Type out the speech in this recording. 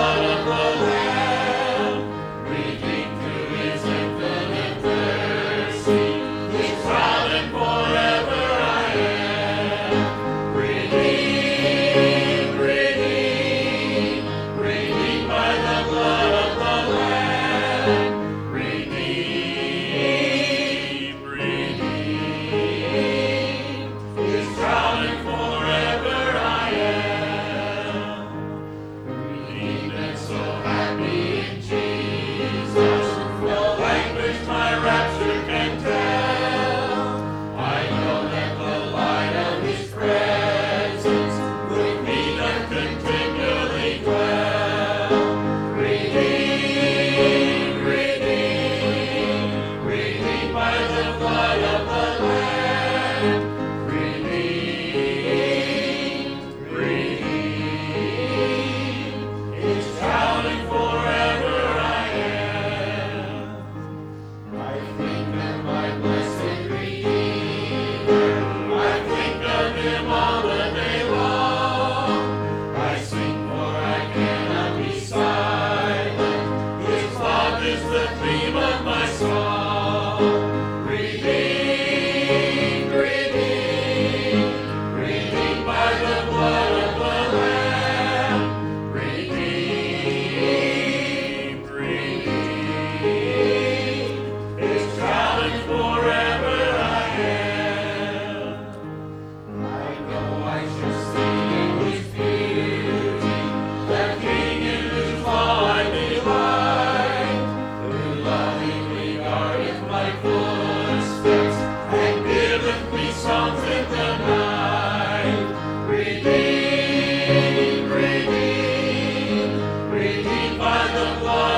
blood of the Lamb, redeemed through his infinite mercy, his child and forever I am. Redeemed, redeemed, redeemed by the blood of the Lamb, redeemed, redeemed, his child and forever I am. Redeemed and so happy in Jesus, no language my rapture can tell. I know that the light of his presence with me doth continually dwell. Redeemed, redeemed, redeemed by the blood of the Lamb, redeemed, redeemed, his child and forever I am. I think of my blessed Redeemer, I think of him all the day long. I sing for I cannot be silent, his love is the theme of my song. Redeemed, redeemed, redeemed by the blood of the Lamb, redeemed, redeemed, his child and forever I am. I know I shall see his beauty, the King in whose law I delight, who lovingly guardeth my footsteps and giveth me songs in the night. Redeemed, redeemed, redeemed by the blood